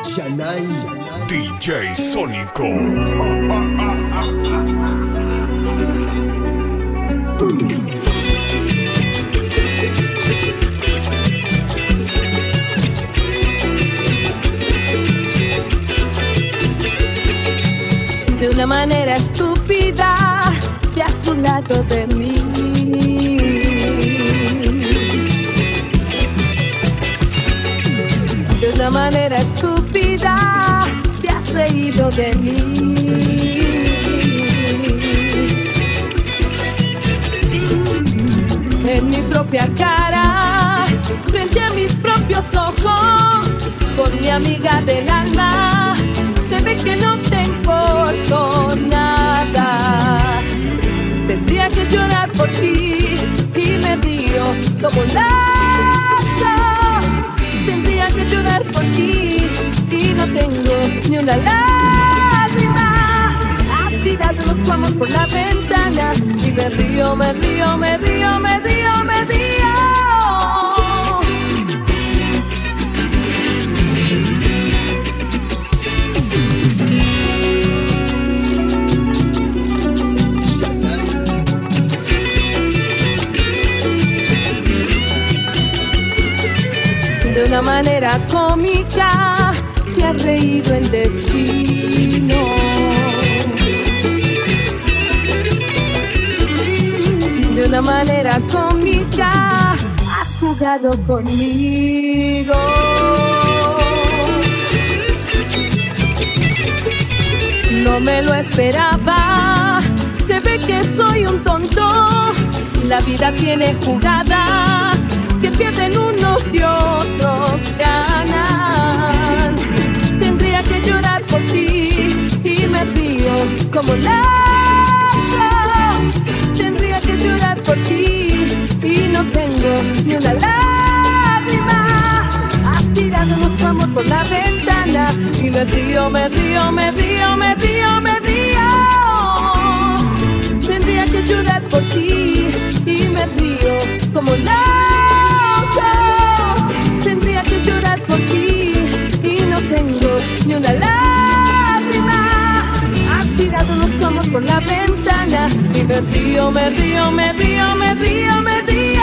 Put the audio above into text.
Shanai, DJ Sónico. De una manera estúpida te has burlado de mí. De una manera estúpida te has reído de mí. En mi propia cara, frente a mis propios ojos, con mi amiga del alma, se ve que no te importo nada. Tendría que llorar por ti y me río como loco. Tendría que llorar por ti y no tengo ni una lágrima. Has tirado los plomos por la ventana y me río, me río, me río, me río, me río. De una manera cómica se ha reído el destino. De una manera cómica has jugado conmigo. No me lo esperaba, se ve que soy un tonto. La vida tiene jugadas que pierden unos y otros ganan. Tendría que llorar por ti y me río como loco. Tendría que llorar por ti y no tengo ni una lágrima. Has tirado nuestro amor por la ventana y me río, me río, me río, me río, me río. Tendría que llorar por ti y me río como loco. Tendría que llorar por ti y no tengo ni una lágrima. Has tirado los tomos por la ventana y me río, me río, me río, me río, me río.